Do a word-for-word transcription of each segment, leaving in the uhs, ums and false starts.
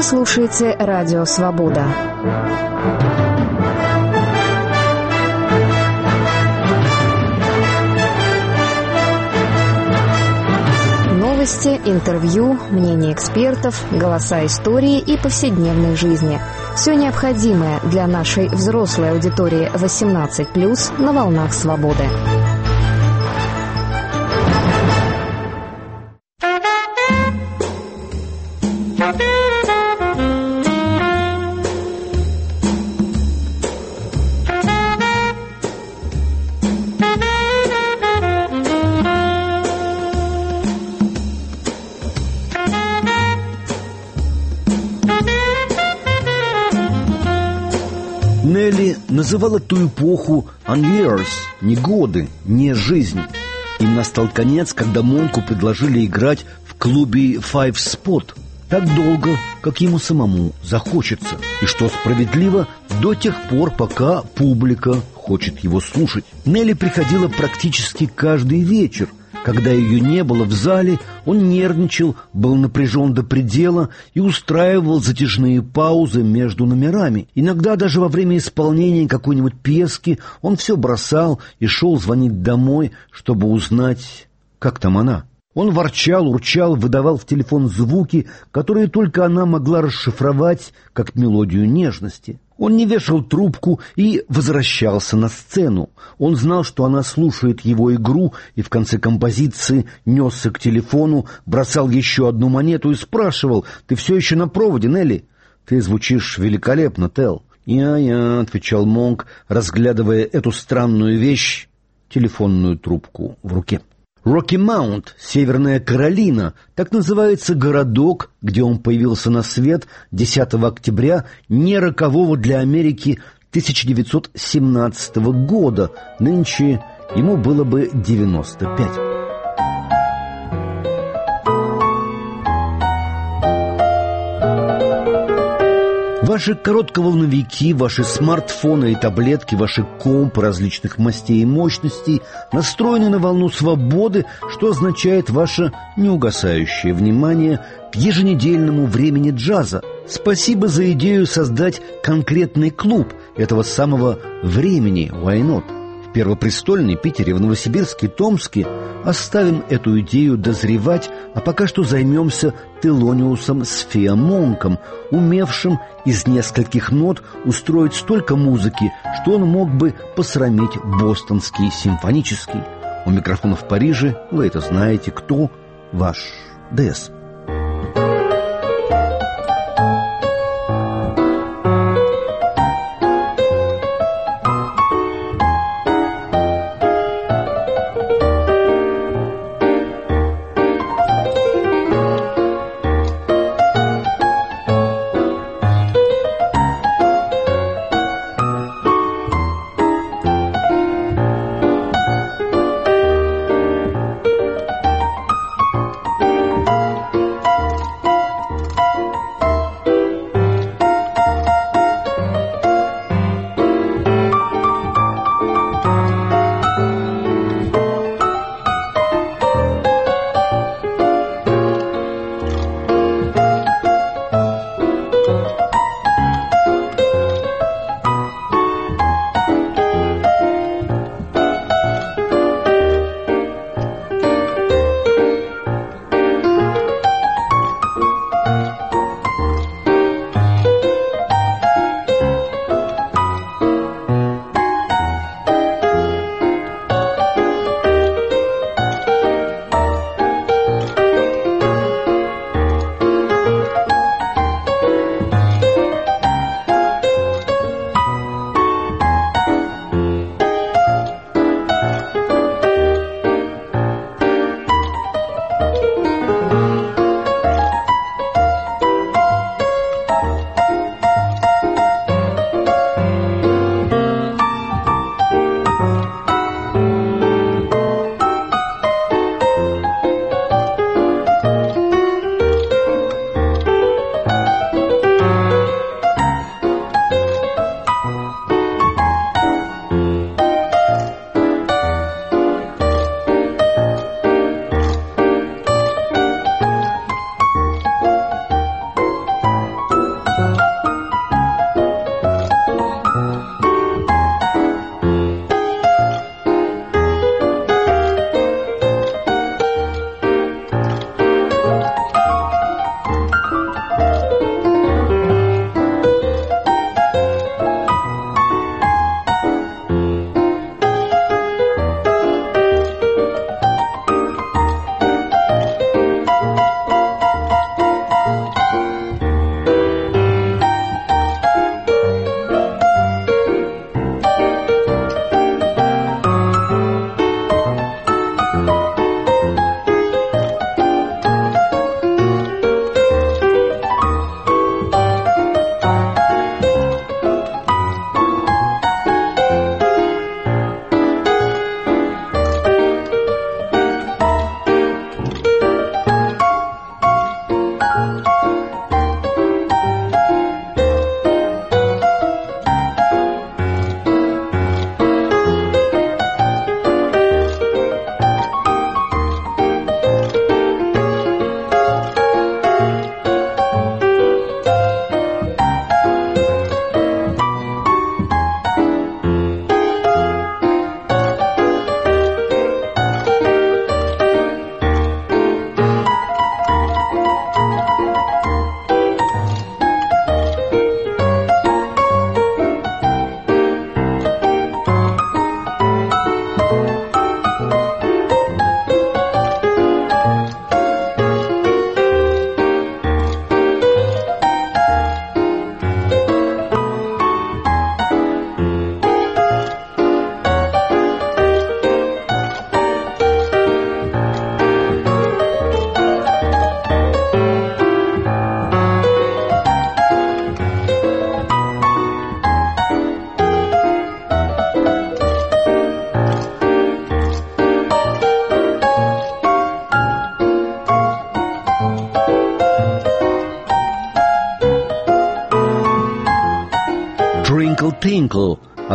слушаете «Радио Свобода». Новости, интервью, мнения экспертов, голоса истории и повседневной жизни. Все необходимое для нашей взрослой аудитории восемнадцать плюс на волнах свободы. Нелли называла ту эпоху «unyears» — не годы, не жизнь. Им настал конец, когда Монку предложили играть в клубе Five Spot так долго, как ему самому захочется. И что справедливо, до тех пор, пока публика хочет его слушать. Нелли приходила практически каждый вечер. Когда ее не было в зале, он нервничал, был напряжен до предела и устраивал затяжные паузы между номерами. Иногда даже во время исполнения какой-нибудь пьески он все бросал и шел звонить домой, чтобы узнать, как там она. Он ворчал, урчал, выдавал в телефон звуки, которые только она могла расшифровать как мелодию нежности. Он не вешал трубку и возвращался на сцену. Он знал, что она слушает его игру, и в конце композиции несся к телефону, бросал еще одну монету и спрашивал: «Ты все еще на проводе, Нелли?» «Ты звучишь великолепно, Тел». «Я-я», — отвечал Монк, разглядывая эту странную вещь, телефонную трубку в руке. Rocky Mount, Северная Каролина, так называется городок, где он появился на свет десятого октября не рокового для Америки тысяча девятьсот семнадцатого года. Нынче ему было бы девяносто пять. Ваши коротковолновики, ваши смартфоны и таблетки, ваши компы различных мастей и мощностей настроены на волну свободы, что означает ваше неугасающее внимание к еженедельному времени джаза. Спасибо за идею создать конкретный клуб этого самого времени «Why not?». В Первопрестольной, Питере, в Новосибирске, Томске оставим эту идею дозревать, а пока что займемся Телониусом Сфеа Монком, умевшим из нескольких нот устроить столько музыки, что он мог бы посрамить бостонский симфонический. У микрофона в Париже вы это знаете, кто ваш ДС.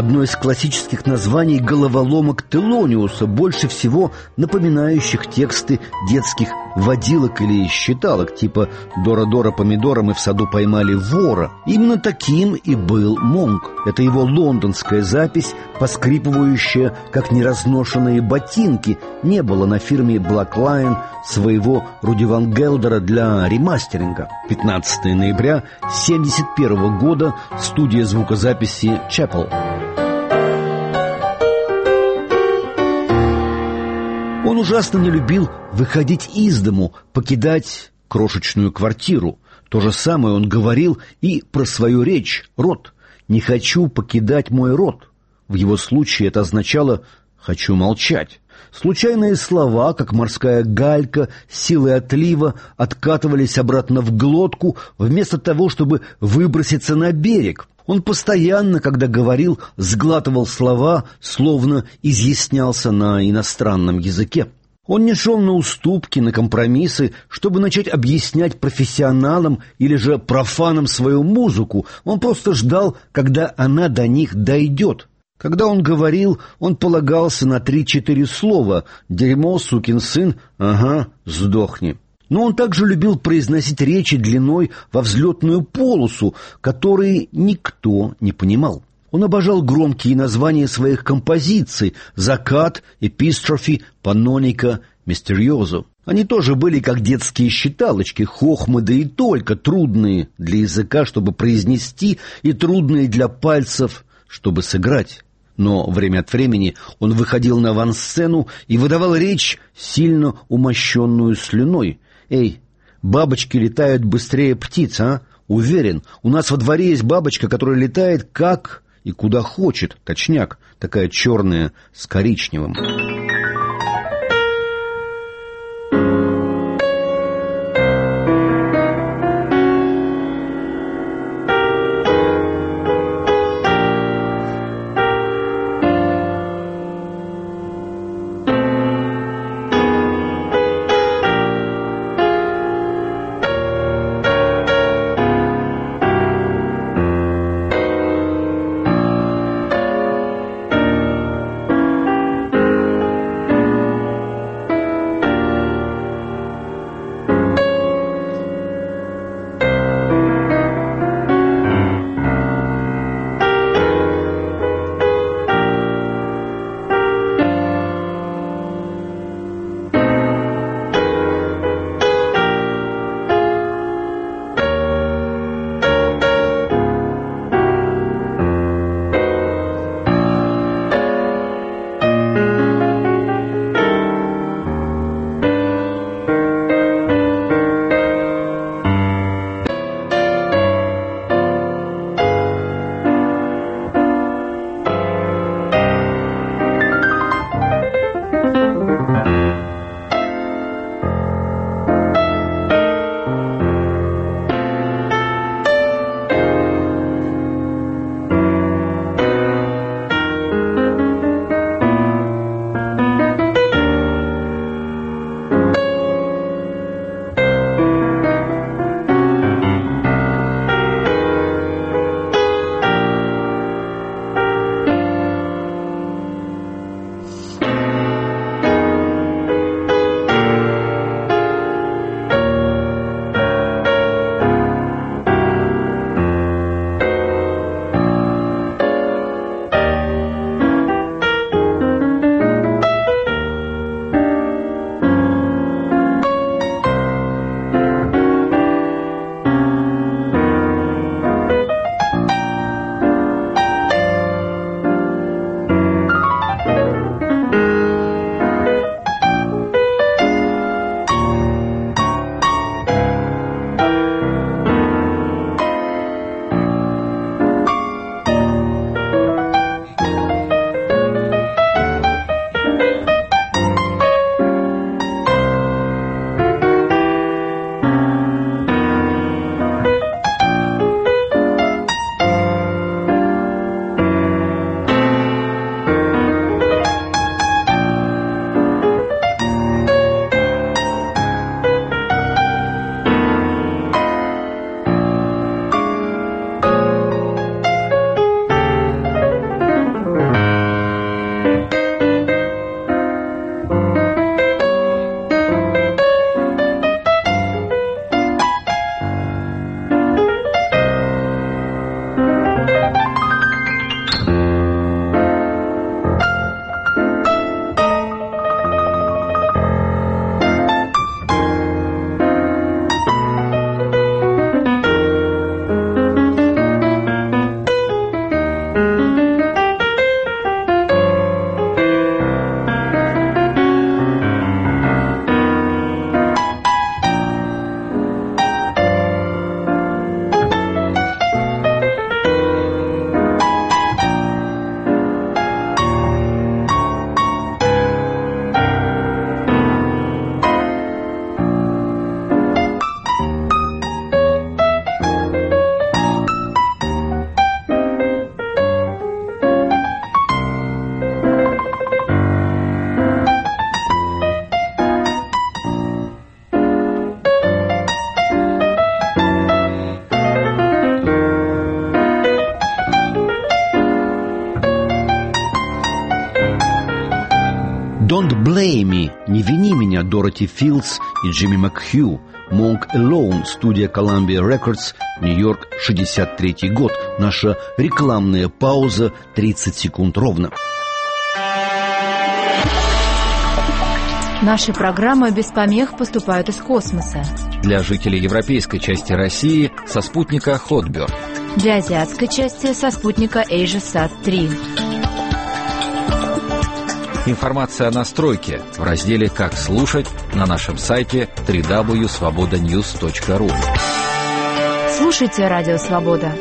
одно из классических названий головоломок Телониуса, больше всего напоминающих тексты детских водилок или считалок, типа «Дора-Дора помидора, мы в саду поймали вора». Именно таким и был Монк. Это его лондонская запись, поскрипывающая, как неразношенные ботинки. Не было на фирме Black Lion своего Руди Ван Гелдера для ремастеринга. пятнадцатого ноября семьдесят первого года, студия звукозаписи Chapel. Он ужасно не любил выходить из дому, покидать крошечную квартиру. То же самое он говорил и про свою речь, род. «Не хочу покидать мой род». В его случае это означало «хочу молчать». Случайные слова, как морская галька, силой отлива, откатывались обратно в глотку, вместо того, чтобы выброситься на берег. Он постоянно, когда говорил, сглатывал слова, словно изъяснялся на иностранном языке. Он не шел на уступки, на компромиссы, чтобы начать объяснять профессионалам или же профанам свою музыку. Он просто ждал, когда она до них дойдет. Когда он говорил, он полагался на три-четыре слова: «дерьмо, сукин сын, ага, сдохни». Но он также любил произносить речи длиной во взлетную полосу, которые никто не понимал. Он обожал громкие названия своих композиций: «Закат», «Эпистрофи», «Паноника», «Мистериозо». Они тоже были как детские считалочки, хохмы, да и только, трудные для языка, чтобы произнести, и трудные для пальцев, чтобы сыграть. Но время от времени он выходил на авансцену и выдавал речь, сильно умощенную слюной. «Эй, бабочки летают быстрее птиц, а? Уверен, у нас во дворе есть бабочка, которая летает как и куда хочет, точняк, такая черная с коричневым». «Don't Blame Me», «Не вини меня», Дороти Филдс и Джимми Макхью. «Monk Alone», студия Columbia Records, Нью-Йорк, шестьдесят третий год. Наша рекламная пауза, тридцать секунд ровно. Наши программы без помех поступают из космоса. Для жителей европейской части России со спутника Hotbird. Для азиатской части со спутника AsiaSat три. Информация о настройке в разделе «Как слушать» на нашем сайте дабл ю дабл ю дабл ю точка свобода ньюс точка ру. Слушайте «Радио Свобода».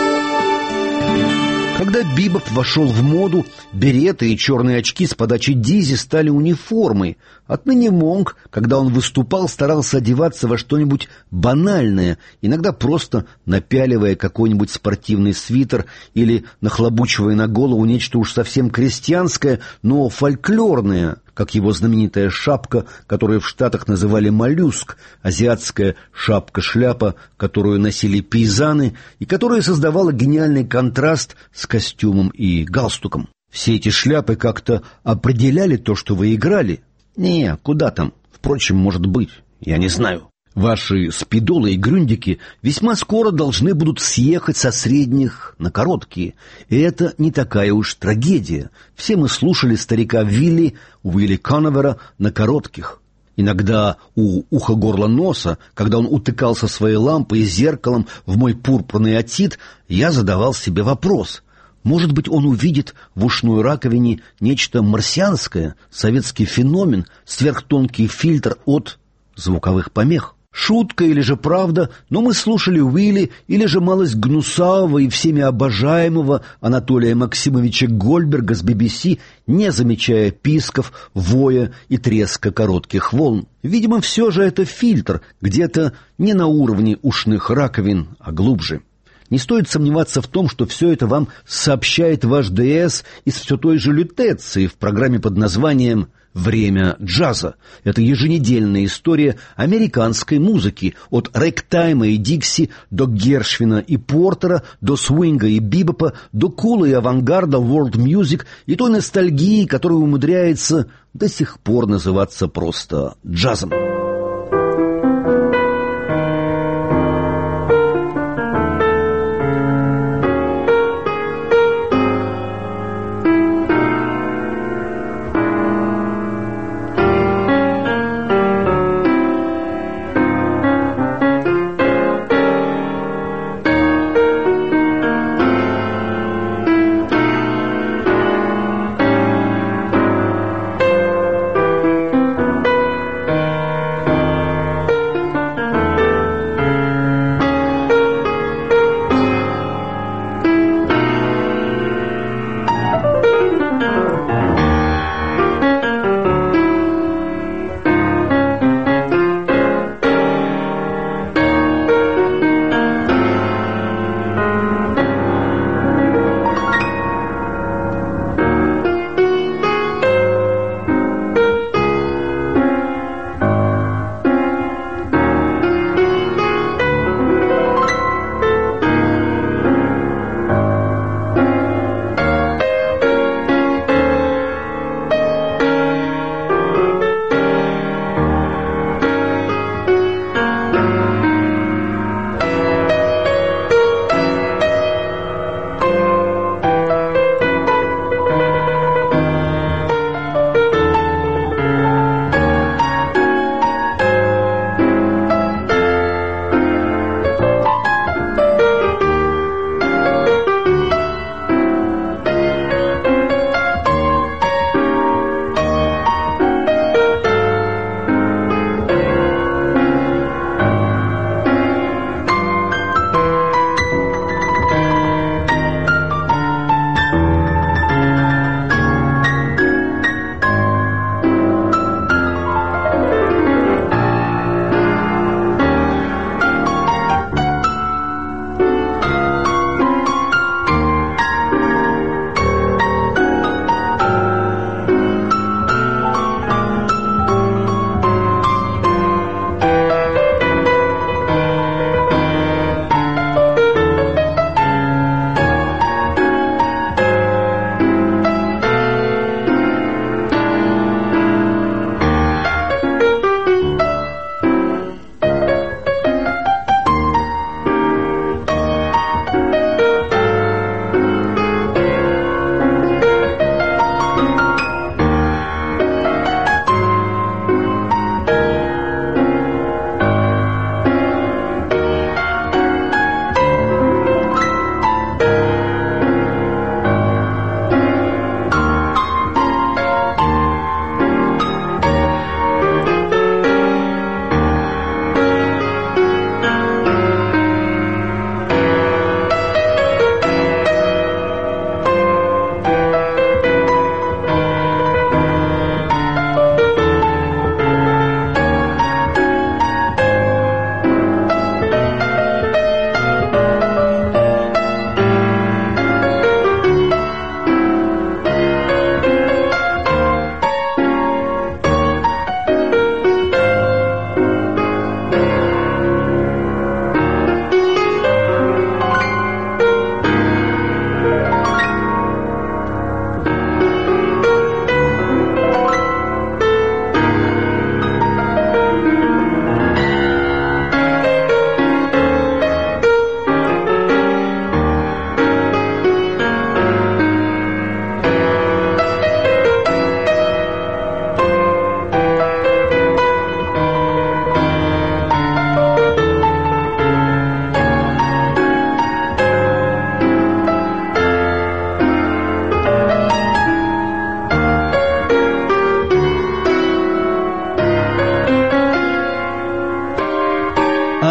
Когда бибоп вошел в моду, береты и черные очки с подачи Дизи стали униформой. Отныне Монк, когда он выступал, старался одеваться во что-нибудь банальное, иногда просто напяливая какой-нибудь спортивный свитер или нахлобучивая на голову нечто уж совсем крестьянское, но фольклорное, как его знаменитая шапка, которую в Штатах называли моллюск, азиатская шапка-шляпа, которую носили пейзаны и которая создавала гениальный контраст с костюмом и галстуком. Все эти шляпы как-то определяли то, что вы играли. Не, куда там? Впрочем, может быть, я не знаю. Ваши спидолы и грюндики весьма скоро должны будут съехать со средних на короткие. И это не такая уж трагедия. Все мы слушали старика Вилли, Уилли Коновера на коротких. Иногда у уха-горла-носа, когда он утыкался своей лампой и зеркалом в мой пурпурный отит, я задавал себе вопрос. Может быть, он увидит в ушной раковине нечто марсианское, советский феномен, сверхтонкий фильтр от звуковых помех. Шутка или же правда, но мы слушали Уилли или же малость гнусавого и всеми обожаемого Анатолия Максимовича Гольберга с би би си, не замечая писков, воя и треска коротких волн. Видимо, все же это фильтр, где-то не на уровне ушных раковин, а глубже. Не стоит сомневаться в том, что все это вам сообщает ваш ДС из все той же лютеции в программе под названием «Время джаза». Это еженедельная история американской музыки от рэктайма и Дикси до Гершвина и Портера, до свинга и бибопа, до кула и авангарда world music и той ностальгии, которая умудряется до сих пор называться просто джазом.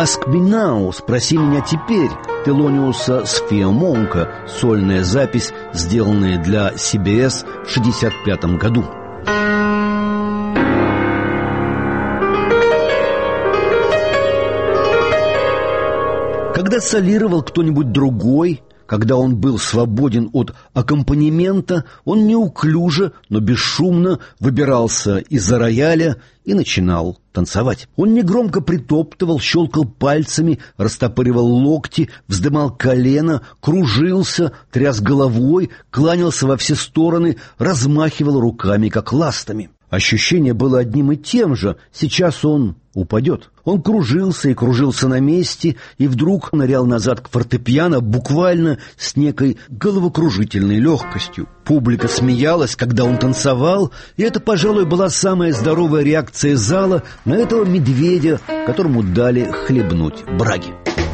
«Ask me now», «Спроси меня теперь» Телониуса с Фио Монка, сольная запись, сделанная для си би эс в шестьдесят пятом году. Когда солировал кто-нибудь другой, когда он был свободен от аккомпанемента, он неуклюже, но бесшумно выбирался из-за рояля и начинал танцевать. Он негромко притоптывал, щелкал пальцами, растопыривал локти, вздымал колено, кружился, тряс головой, кланялся во все стороны, размахивал руками, как ластами. Ощущение было одним и тем же. Сейчас он упадет. Он кружился и кружился на месте, и вдруг нырял назад к фортепиано буквально с некой головокружительной легкостью. Публика смеялась, когда он танцевал, и это, пожалуй, была самая здоровая реакция зала на этого медведя, которому дали хлебнуть браги.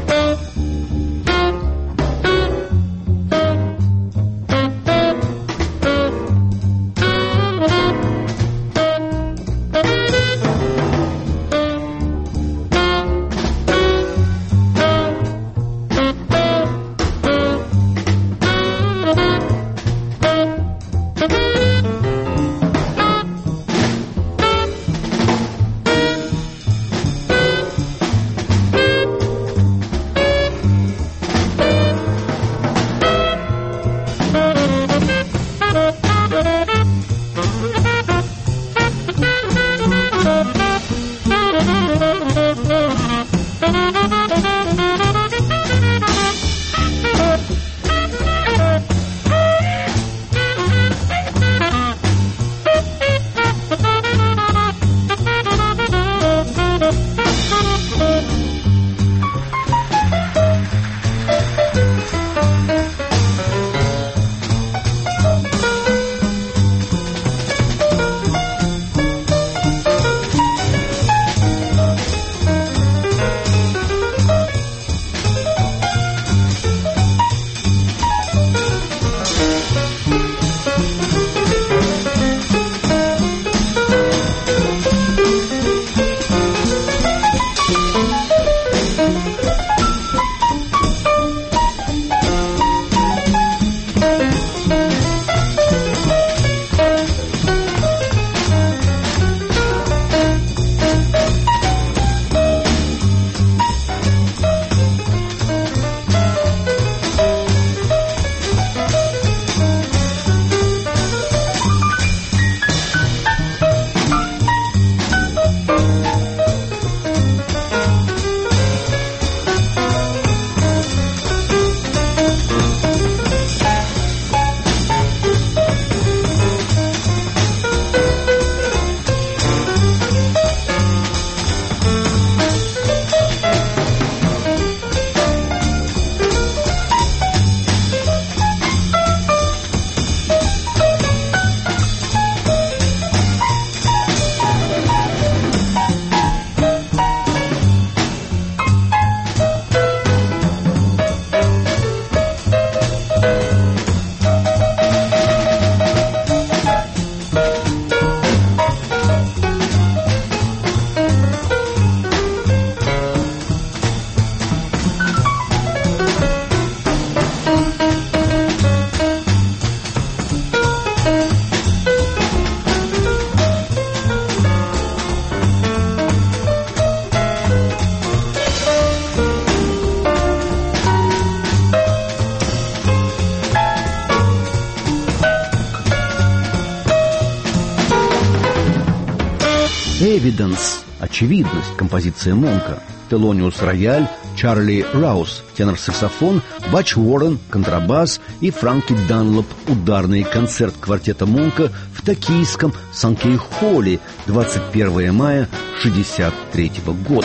«Эвиденс» — очевидность, композиция Монка. Телониус — рояль, Чарли Раус — тенор-саксофон, Батч Уоррен — контрабас и Франки Данлоп — ударный концерт квартета Монка в токийском Санкей-холле двадцать первого мая шестьдесят третьего года.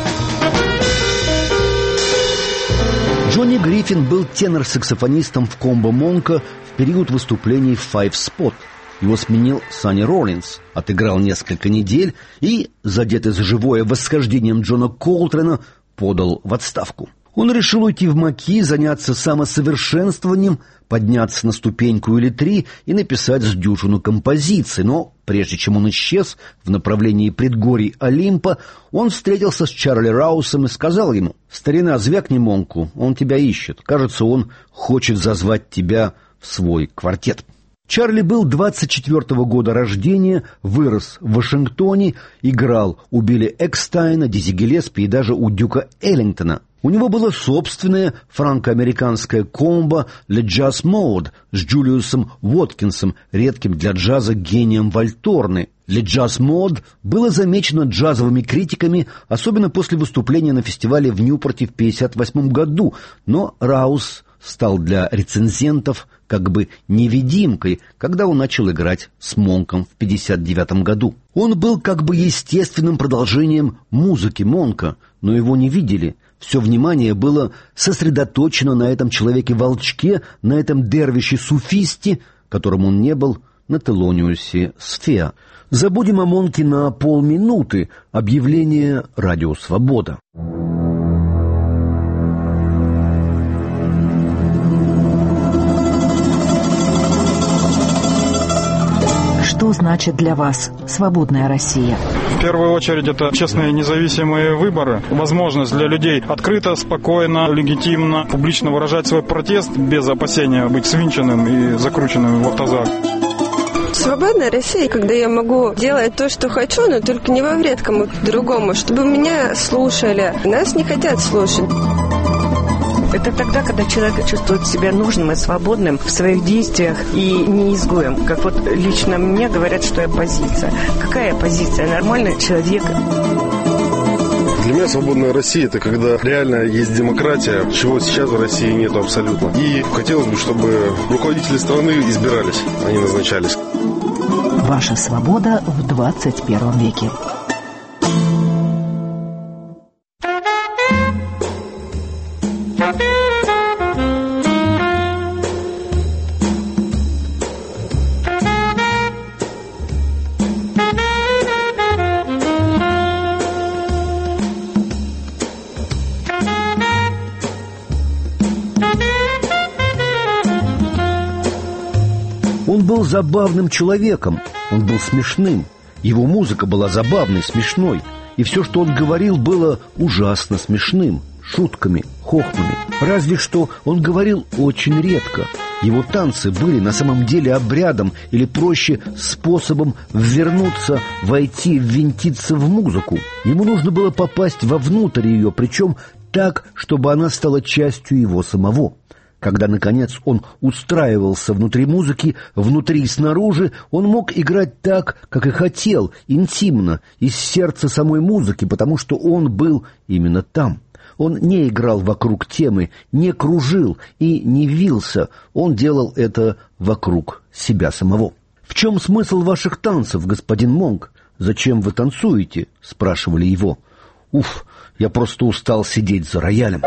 Джонни Гриффин был тенор-саксофонистом в комбо Монка в период выступлений в Five Spot. Его сменил Санни Роллинс, отыграл несколько недель и, задетый за живое восхождением Джона Колтрена, подал в отставку. Он решил уйти в Маки, заняться самосовершенствованием, подняться на ступеньку или три и написать с дюжину композиций. Но прежде чем он исчез в направлении предгорий Олимпа, он встретился с Чарли Раусом и сказал ему: «Старина, звякни Монку, он тебя ищет. Кажется, он хочет зазвать тебя в свой квартет». Чарли был двадцать четвёртого года рождения, вырос в Вашингтоне, играл у Билли Экстайна, Дизи Гиллеспи и даже у Дюка Эллингтона. У него было собственное франко-американское комбо «Le Jazz Mode» с Джулиусом Уоткинсом, редким для джаза гением вальторны. «Le Jazz Mode» было замечено джазовыми критиками, особенно после выступления на фестивале в Ньюпорте в пятьдесят восьмом году, но Раус стал для рецензентов как бы невидимкой, когда он начал играть с Монком в пятьдесят девятом году. Он был как бы естественным продолжением музыки Монка, но его не видели. Все внимание было сосредоточено на этом человеке-волчке, на этом дервише-суфисте, которым он не был, на Телониусе Сфеа. Забудем о Монке на полминуты. Объявление «Радио Свобода». Что значит для вас свободная Россия? В первую очередь это честные независимые выборы, возможность для людей открыто, спокойно, легитимно, публично выражать свой протест без опасения быть свинченным и закрученным в автозак. Свободная Россия, когда я могу делать то, что хочу, но только не во вред кому-то другому, чтобы меня слушали. Нас не хотят слушать. Это тогда, когда человек чувствует себя нужным и свободным в своих действиях и не изгоем. Как вот лично мне говорят, что я оппозиция. Какая оппозиция? Нормальный человек. Для меня свободная Россия – это когда реально есть демократия, чего сейчас в России нету абсолютно. И хотелось бы, чтобы руководители страны избирались, а не назначались. Ваша свобода в двадцать первом веке. Он был забавным человеком, он был смешным. Его музыка была забавной, смешной. И все, что он говорил, было ужасно смешным, шутками, хохмами. Разве что он говорил очень редко. Его танцы были на самом деле обрядом или, проще, способом ввернуться, войти, ввинтиться в музыку. Ему нужно было попасть вовнутрь ее, причем так, чтобы она стала частью его самого. Когда, наконец, он устраивался внутри музыки, внутри и снаружи, он мог играть так, как и хотел, интимно, из сердца самой музыки, потому что он был именно там. Он не играл вокруг темы, не кружил и не вился, он делал это вокруг себя самого. «В чем смысл ваших танцев, господин Монк? Зачем вы танцуете?» — спрашивали его. «Уф, я просто устал сидеть за роялем».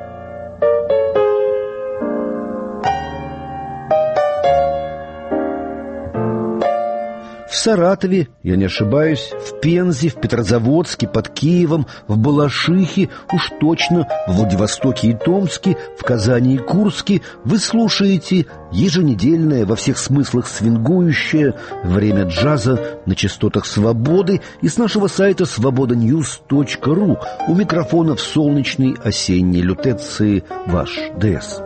В Саратове, я не ошибаюсь, в Пензе, в Петрозаводске, под Киевом, в Балашихе, уж точно в Владивостоке и Томске, в Казани и Курске вы слушаете еженедельное, во всех смыслах свингующее время джаза на частотах Свободы и с нашего сайта свобода ньюс точка ру. У микрофона в солнечной осенней лютеции ваш ДС.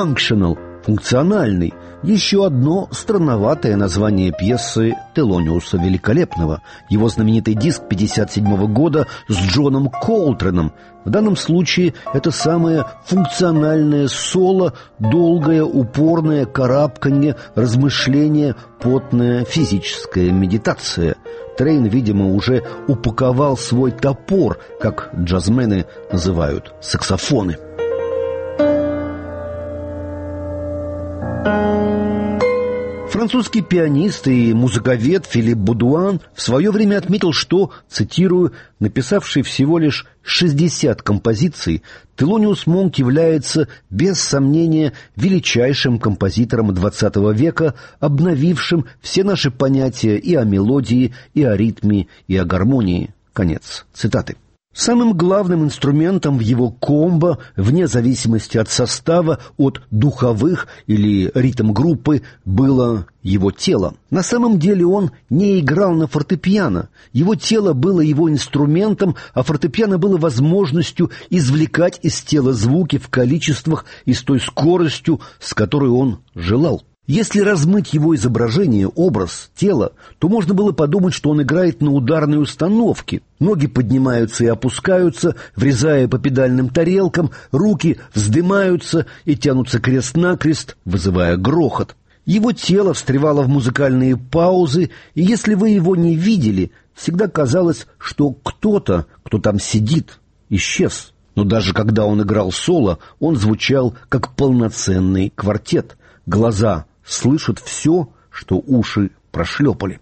«Functional» — «функциональный». Еще одно странноватое название пьесы Телониуса Великолепного. Его знаменитый диск пятьдесят седьмого года с Джоном Колтреном. В данном случае это самое функциональное соло, долгое, упорное карабканье, размышление, потная физическая медитация. Трейн, видимо, уже упаковал свой топор, как джазмены называют саксофоны. Французский пианист и музыковед Филипп Будуан в свое время отметил, что, цитирую, написавший всего лишь шестьдесят композиций, Телониус Монк является, без сомнения, величайшим композитором двадцатого века, обновившим все наши понятия и о мелодии, и о ритме, и о гармонии. Конец цитаты. Самым главным инструментом в его комбо, вне зависимости от состава, от духовых или ритм-группы, было его тело. На самом деле он не играл на фортепиано. Его тело было его инструментом, а фортепиано было возможностью извлекать из тела звуки в количествах и с той скоростью, с которой он желал. Если размыть его изображение, образ, тело, то можно было подумать, что он играет на ударной установке. Ноги поднимаются и опускаются, врезая по педальным тарелкам, руки вздымаются и тянутся крест-накрест, вызывая грохот. Его тело встревало в музыкальные паузы, и если вы его не видели, всегда казалось, что кто-то, кто там сидит, исчез. Но даже когда он играл соло, он звучал как полноценный квартет. Глаза слышат все, что уши прошлепали.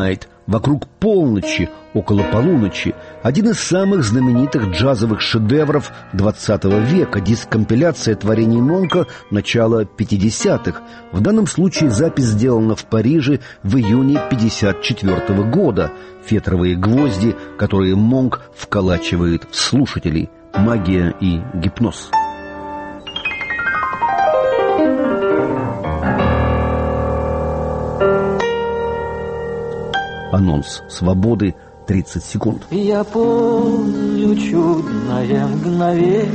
Midnight, вокруг полночи, около полуночи, один из самых знаменитых джазовых шедевров двадцатого века, диск-компиляция творений Монка начала пятидесятых. В данном случае запись сделана в Париже в июне пятьдесят четвёртого года. Фетровые гвозди, которые Монк вколачивает в слушателей. Магия и гипноз. Анонс свободы, тридцать секунд. Я помню чудное мгновение.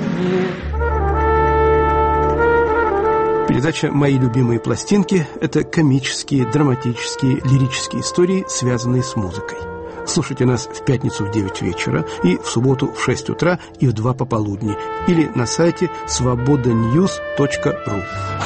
Передача «Мои любимые пластинки» – это комические, драматические, лирические истории, связанные с музыкой. Слушайте нас в пятницу в девять вечера и в субботу в шесть утра и в два пополудни или на сайте свобода ньюс точка ру.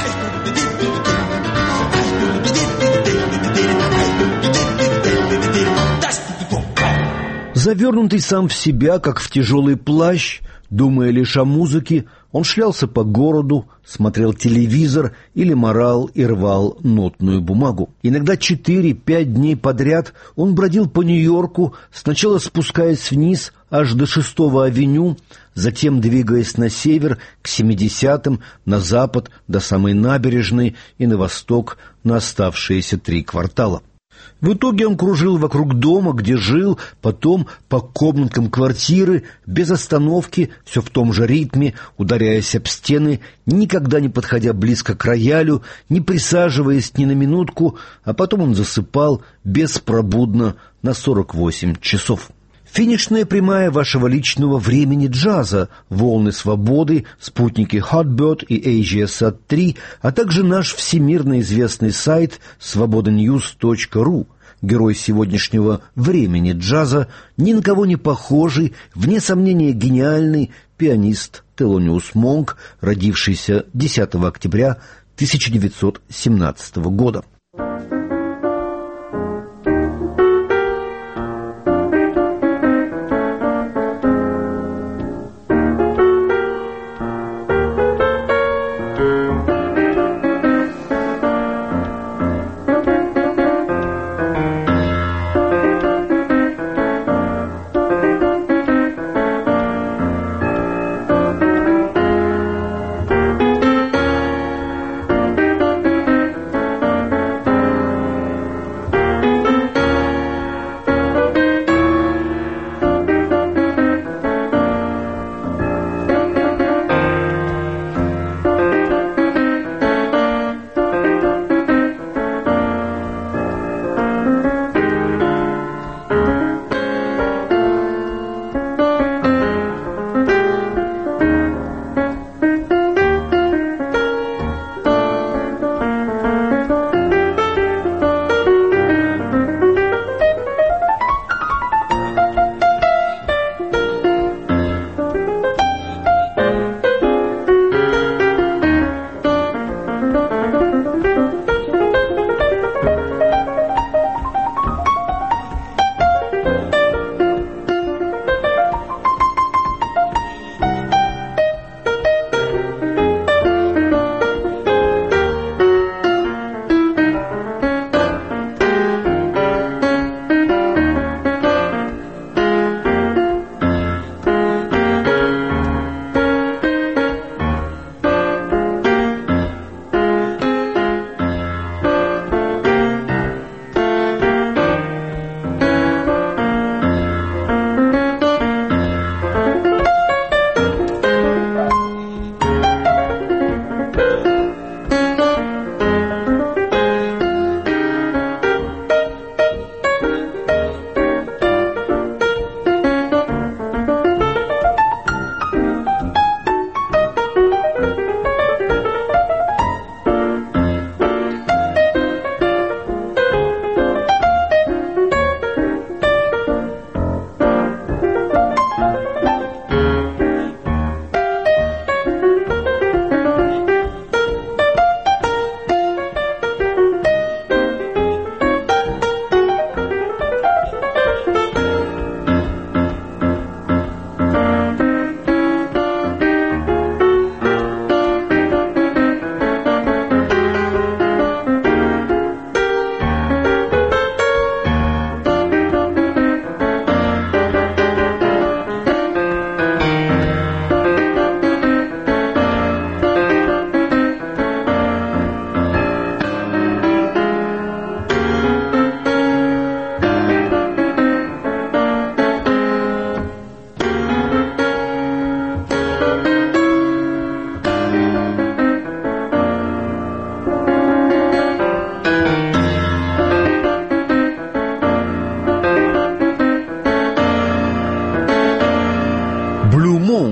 Завернутый сам в себя, как в тяжелый плащ, думая лишь о музыке, он шлялся по городу, смотрел телевизор или морал и рвал нотную бумагу. Иногда четыре-пять дней подряд он бродил по Нью-Йорку, сначала спускаясь вниз аж до шестого авеню, затем двигаясь на север к семидесятым, на запад до самой набережной и на восток на оставшиеся три квартала. В итоге он кружил вокруг дома, где жил, потом по комнаткам квартиры, без остановки, все в том же ритме, ударяясь об стены, никогда не подходя близко к роялю, не присаживаясь ни на минутку, а потом он засыпал беспробудно на сорок восемь часов. Финишная прямая вашего личного времени джаза, волны свободы, спутники Hotbird и AsiaSat три, а также наш всемирно известный сайт свобода ньюс точка ру. Герой сегодняшнего времени джаза, ни на кого не похожий, вне сомнения гениальный пианист Телониус Монк, родившийся десятого октября тысяча девятьсот семнадцатого года.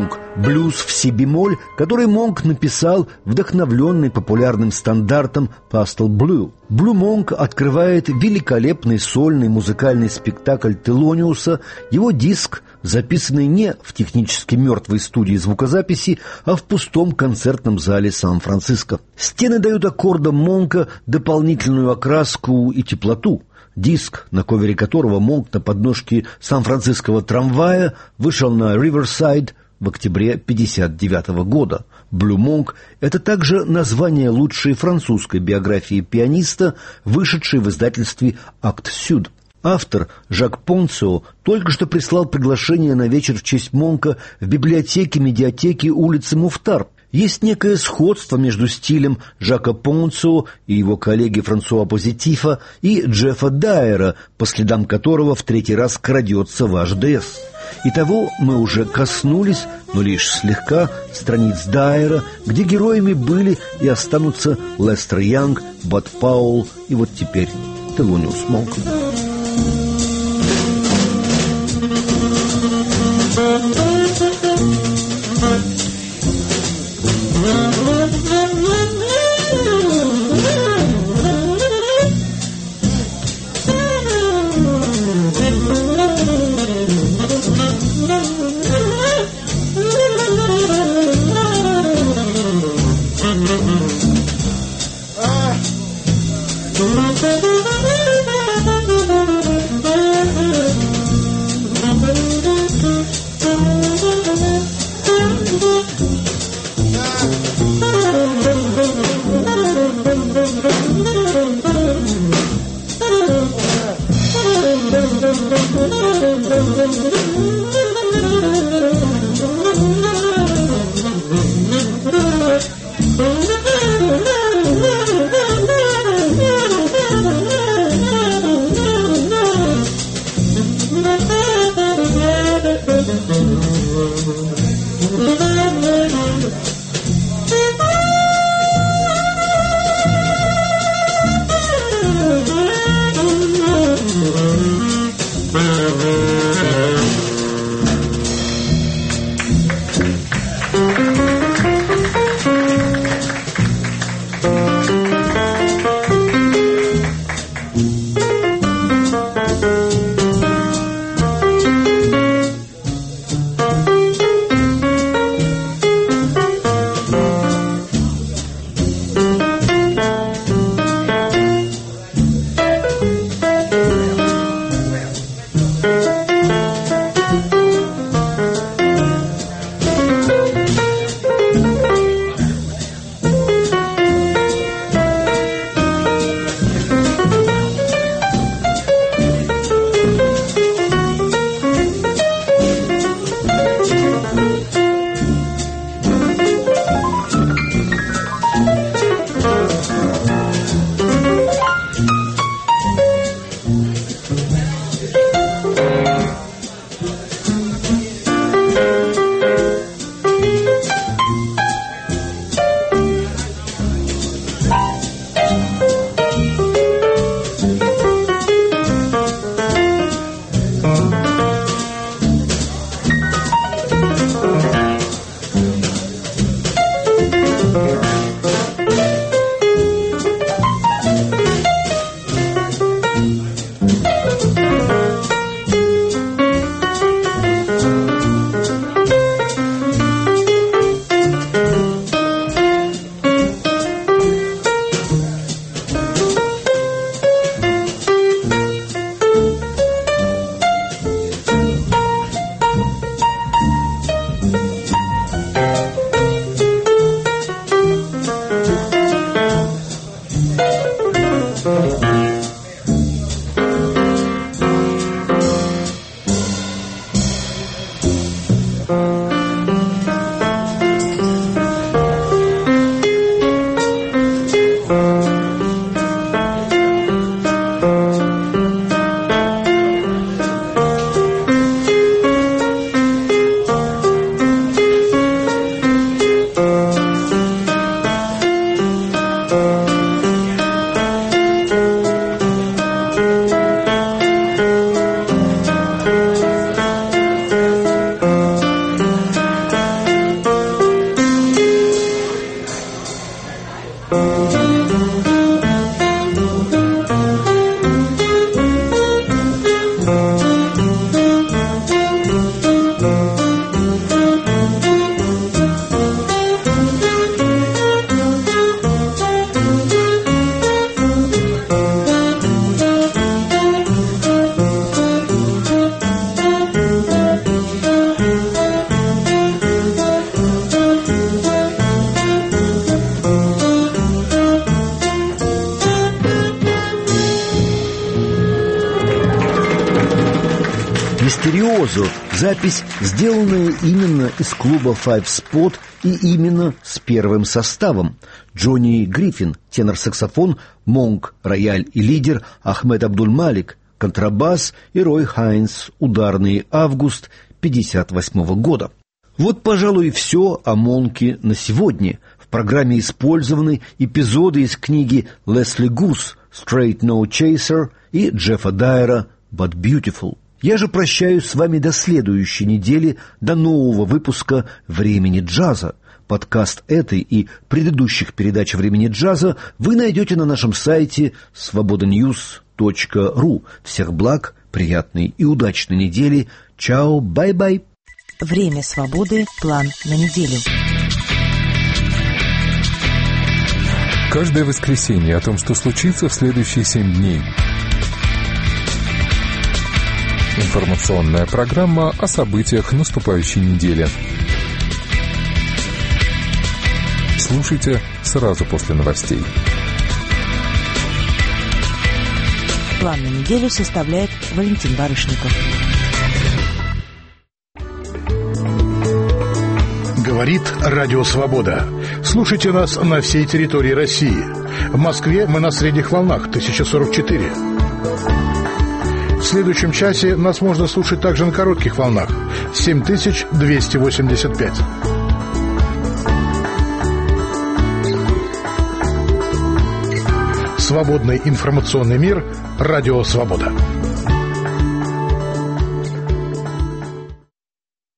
Монк, блюз в си-бемоль, который Монк написал, вдохновленный популярным стандартом «Pastel Blue». Blue Monk открывает великолепный сольный музыкальный спектакль Телониуса, его диск, записанный не в технически мертвой студии звукозаписи, а в пустом концертном зале Сан-Франциско. Стены дают аккордам Монка дополнительную окраску и теплоту. Диск, на ковере которого Монк на подножке сан-франциского трамвая вышел на Риверсайд в октябре пятьдесят девятого года. «Blue Monk» — это также название лучшей французской биографии пианиста, вышедшей в издательстве «Акт Сюд». Автор Жак Понцио только что прислал приглашение на вечер в честь Монка в библиотеке-медиатеке улицы Муфтар. Есть некое сходство между стилем Жака Понцио и его коллеги Франсуа Позитифа и Джеффа Дайера, по следам которого в третий раз крадется ваш ДЭС. Итого мы уже коснулись, но лишь слегка, страниц Дайера, где героями были и останутся Лестер Янг, Бад Пауэлл и вот теперь Телониус Монк. Виртуозо. Запись, сделанная именно из клуба Five Spot и именно с первым составом. Джонни Гриффин, тенор-саксофон, Монк, рояль и лидер, Ахмед Абдуль-Малик, контрабас и Рой Хайнс, ударный, август пятьдесят восьмого года. Вот, пожалуй, и все о Монке на сегодня. В программе использованы эпизоды из книги Лесли Гус «Straight No Chaser» и Джеффа Дайера «But Beautiful». Я же прощаюсь с вами до следующей недели, до нового выпуска «Времени джаза». Подкаст этой и предыдущих передач «Времени джаза» вы найдете на нашем сайте свобода ньюс точка ру. Всех благ, приятной и удачной недели. Чао, бай-бай. Время свободы. План на неделю. Каждое воскресенье о том, что случится в следующие семь дней. Информационная программа о событиях наступающей недели. Слушайте сразу после новостей. План на неделю составляет Валентин Барышников. Говорит Радио Свобода. Слушайте нас на всей территории России. В Москве мы на средних волнах тысяча сорок четыре. В следующем часе нас можно слушать также на коротких волнах семь тысяч двести восемьдесят пять. Свободный информационный мир. Радио Свобода.